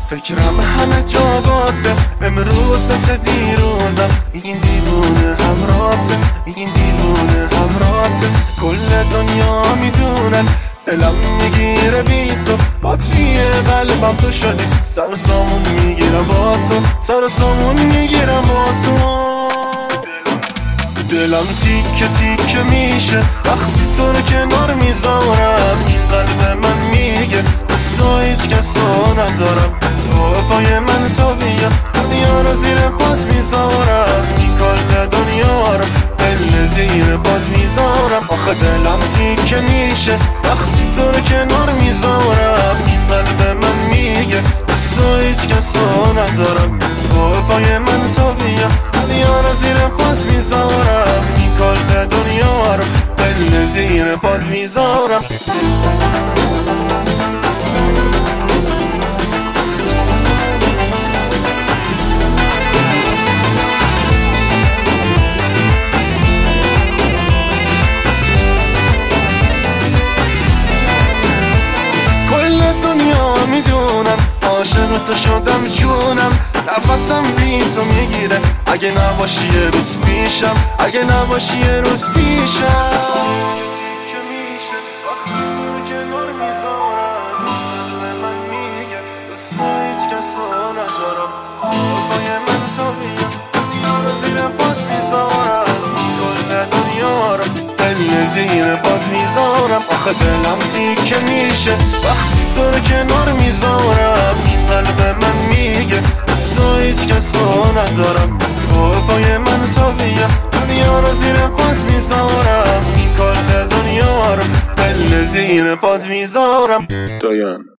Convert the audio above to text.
فکرم همه جا باته، امروز مثل دیروزم. این دیوونه همراته، این دیوونه همراته. کل دنیا میدونن دلم میگیره بی تو، باتری قلبم تو شدی. سر و سامون میگیرم با تو، سر و سامون میگیرم با تو. دلم تیکه تیکه میشه وقتی تو رو کنار میذارم. این قلب من میگه بس هیچ کس رو ندارم. پای من تو بیا، دنیا رو زیر پات میذارم. این کل دنیا رو دل زیر پات میذارم. آخه دلم تیکه میشه وقتی تو رو کنار میذارم. این قلب من میگه بس هیچ کس رو ندارم. پای من تو بیا، دنیا رو زیر پات میذارم. این کل دنیا رو دل زیر پات میذارم. دنیا میدونم عاشق تو شدم جونم. نفسم بی تو میگیره اگه نباشی یه روز پیشم، اگه نباشی یه روز پیشم. که میشه وقتی تو رو کنار میذارم. قلب من میگه دوست هیچ کس رو ندارم. پای من تو بیا، دنیا رو زیر پات میذارم. کل دنیا رو دل زیر پات میذارم. آخه دلم تیکه میشه وقتی تو رو کنار میذارم. این قلب من میگه بس هیچ کس رو ندارم. پای من تو بیا، دنیا رو زیر پات میذارم. این کل دنیا رو دل زیر پات میذارم. دایان